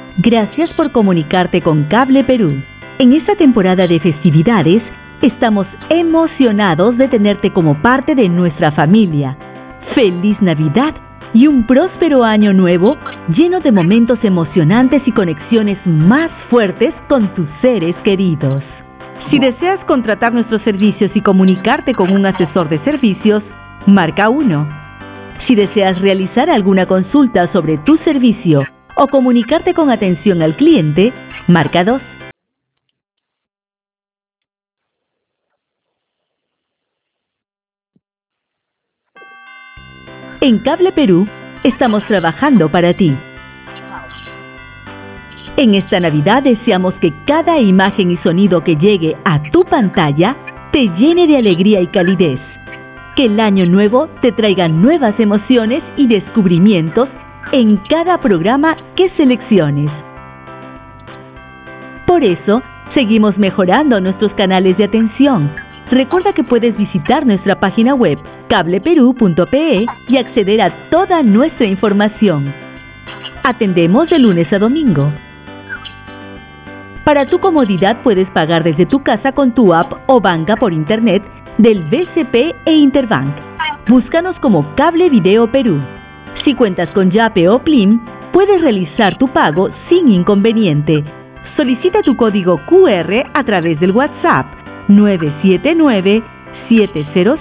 Gracias por comunicarte con Cable Perú. En esta temporada de festividades, estamos emocionados de tenerte como parte de nuestra familia. ¡Feliz Navidad! Y un próspero año nuevo lleno de momentos emocionantes y conexiones más fuertes con tus seres queridos. Si deseas contratar nuestros servicios y comunicarte con un asesor de servicios, marca 1. Si deseas realizar alguna consulta sobre tu servicio o comunicarte con atención al cliente, marca 2. En Cable Perú, estamos trabajando para ti. En esta Navidad deseamos que cada imagen y sonido que llegue a tu pantalla te llene de alegría y calidez. Que el año nuevo te traiga nuevas emociones y descubrimientos en cada programa que selecciones. Por eso, seguimos mejorando nuestros canales de atención. Recuerda que puedes visitar nuestra página web cableperú.pe y acceder a toda nuestra información. Atendemos de lunes a domingo. Para tu comodidad puedes pagar desde tu casa con tu app o banca por internet del BCP e Interbank. Búscanos como Cable Video Perú. Si cuentas con Yape o Plim, puedes realizar tu pago sin inconveniente. Solicita tu código QR a través del WhatsApp 979-700